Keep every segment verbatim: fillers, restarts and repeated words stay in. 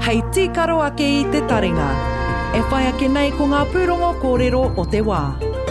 Hei tīkaro ake i te taringa. E whai ake nei ko ngā pūrongo kōrero o te wā.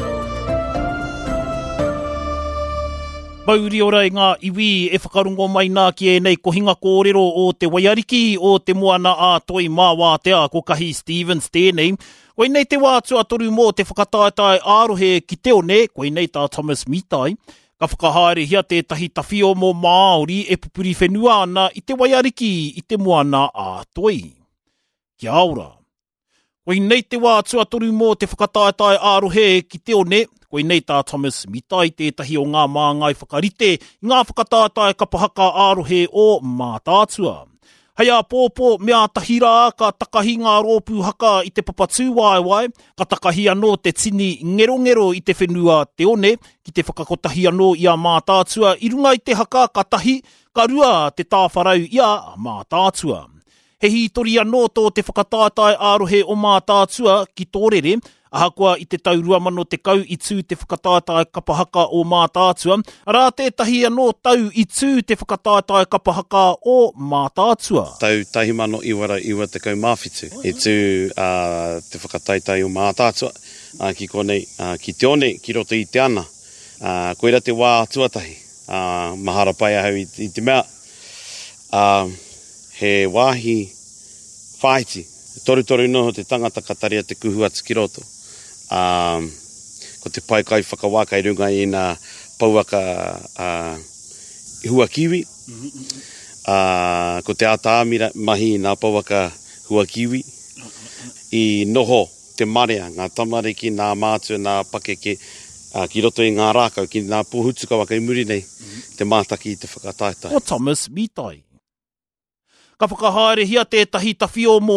Mauri orai ngā iwi e whakarungo mai nā ki e nei ko hinga kōrero o te waiariki o te moana a toi mā wā te a ko kahi Stevens tēnei. Koe nei te wā tua toru mō te whakataetai ārohe ki te one, koe nei tā Thomas Mitai. Ka whakahaere hia tētahi tawhio mō Māori e pupuri whenua ana i te waiariki i te moana a toi. Kia ora. Koe nei te wā tua toru mō te whakataetai ārohe ki te one, koe nei tā Thomas Mitai tētahi o ngā māngai whakarite i ngā whakataetai kapahaka ārohe o Mātātua. Haia pōpō mea tahira ka takahi ngā rōpū haka i te papatū waiwai, ka takahi anō te tini ngero ngero i te whenua te one, ki te whakakotahi anō i a Mātātua, i runga i te haka ka tahi, ka rua te tāwharau i a Mātātua. He hitori anō tō te whakataetai ārohe o Mātātua ki tōrere, ahakoa i te tau rua mano te kau i tū te whakataetai kapahaka o Mātātua, arā tētahi anō tau i tū te whakataetai kapahaka o Mātātua. Tau tahi mano iwara iwa te kau mawhitu, i tū uh, te whakataetai o Mātātua, uh, ki konei, uh, ki te one, ki roto i te ana, uh, koera te wā tuatahi, uh, mahara pai ahau i, i te mea, uh, he wāhi whaiti, toru toru noho te tangata kataria te kuhu atu ki roto. Um, ko te pai kai whakawaka i runga i nā pauaka uh, hua kiwi. Uh, ko te ātāmira mahi nā pauaka hua kiwi. I noho te marea, ngā tamariki, nā mātua, nā pakeke, uh, ki roto i ngā rākau, ki nā puhutuka waka i muri nei, te mātaki i te whakataetai. O Thomas Mitai. Ka whakahaere hia tētahi tawhio mō